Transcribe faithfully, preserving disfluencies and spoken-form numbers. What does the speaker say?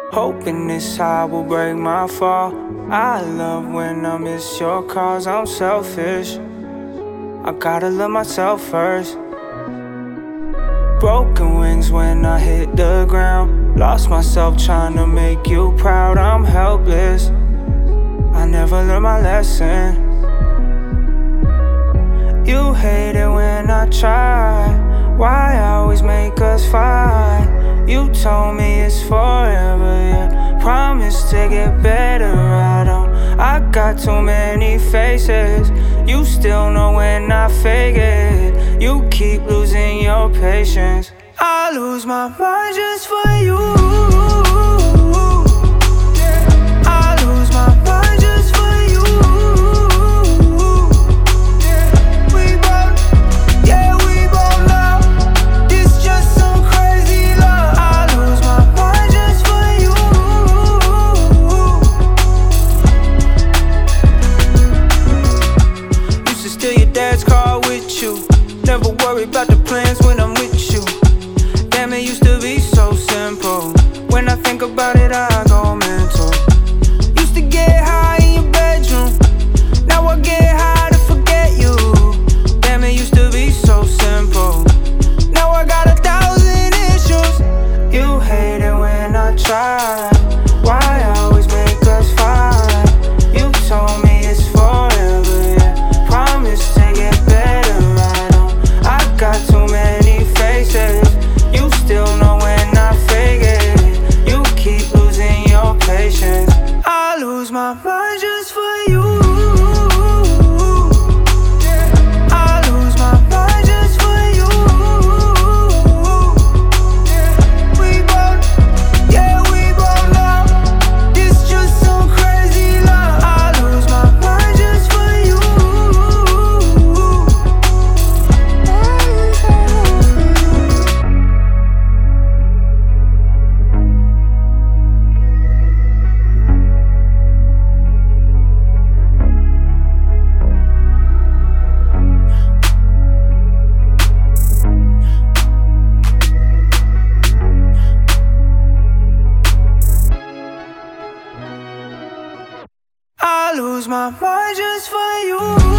hoping this high will break my fall. I love when I miss your calls, I'm selfish. I gotta love myself first. Broken wings when I hit the ground. Lost myself trying to make you proud, I'm helpless. I never learned my lesson. You hate it when I try. Why always make us fight? You told me it's forever, yeah. Promise to get better, I don't. I got too many faces. You still know when I fake it. You keep losing your patience. I lose my mind just for you. I lose my mind just for you. We both, yeah, we both know this just some crazy love. I lose my mind just for you. Used to steal your dad's car with you. Never worry about the plans when I'm with you. Damn, it used to be so simple. When I think about it, I go mental. Used to get high in your bedroom. Now I get high to forget you. Damn, it used to be so simple. Now I got a thousand issues. You hate it when I try. Why always make us fight? You told me it's forever, yeah. Promise to get better, I don't. I got too many faces. You still know when I fake it. You keep losing your patience. I lose my mind just for you. I lose my mind just for you. We both, yeah, we both know this just some crazy love. I lose my mind just for you. I lose my mind just for you.